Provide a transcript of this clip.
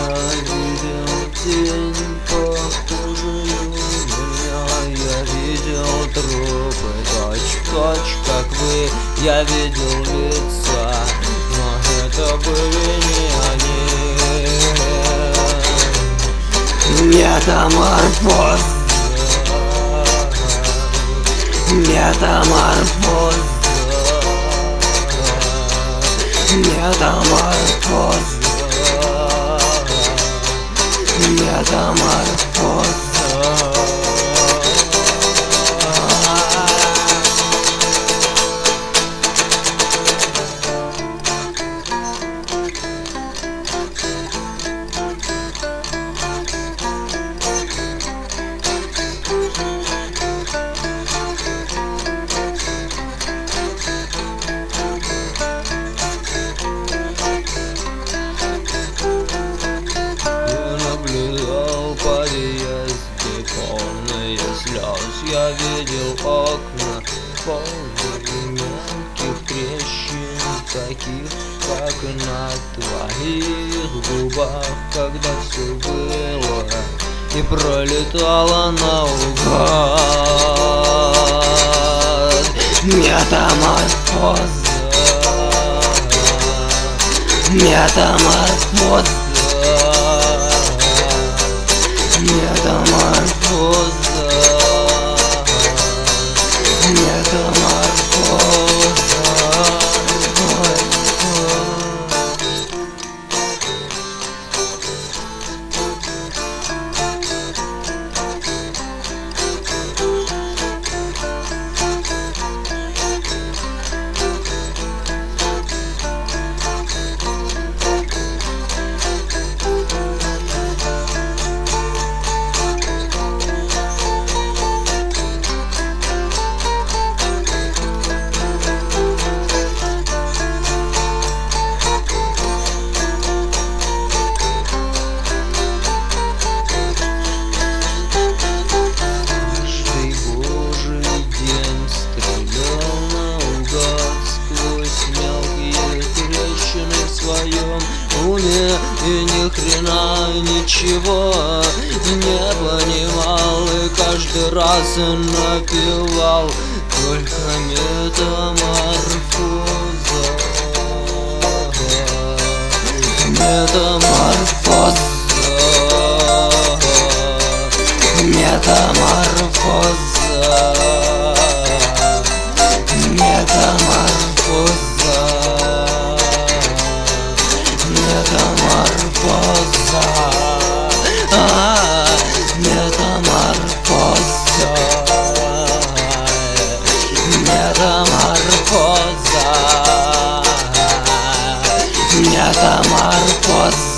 видел тень, похожую на меня. Я видел трупы, точь-в-точь, как вы. Я видел лица, но это были не они. Метаморфоз. Метаморфоз. Метаморфоз. Метаморфоз. Я видел окна, полные мелких трещин, таких, как на твоих губах, когда все было и пролетало наугад. Метаморфоз. Метаморфоз. Метаморфоз. И ни хрена ничего не понимал, и каждый раз напевал только метаморфоза. Метаморфоза. Метаморфоза. Метаморфоза. Метаморфоза. Метаморфоза. Метаморфоза. Метаморфоза.